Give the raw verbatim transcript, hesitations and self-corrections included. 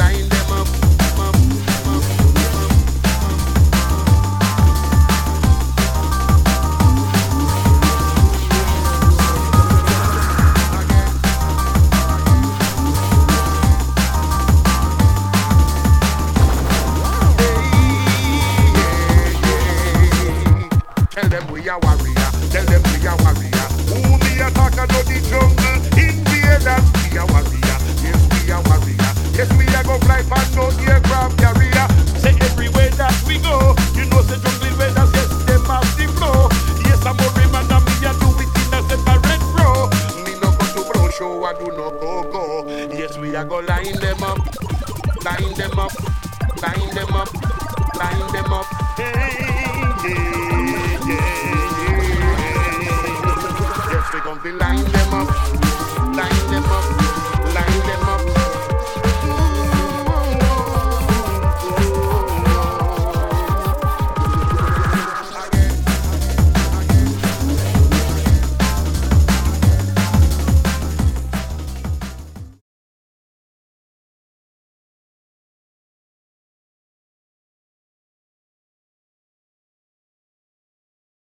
line them up, up, up, up. Tell them we are warrior, tell them we are warrior. Who me attack and know the jungle invaders? We are warrior, yes we are warrior. Yes we are go fly past no aircraft carrier. Say everywhere that we go, you know the jungle invaders, yes them have the flow. Yes I'm a man and me a do it in a separate row. Me no go to bro show, I do not go go. Yes we are go line them up, line them up, line them up, line them up. Hey, yeah. Yes, we gon' be line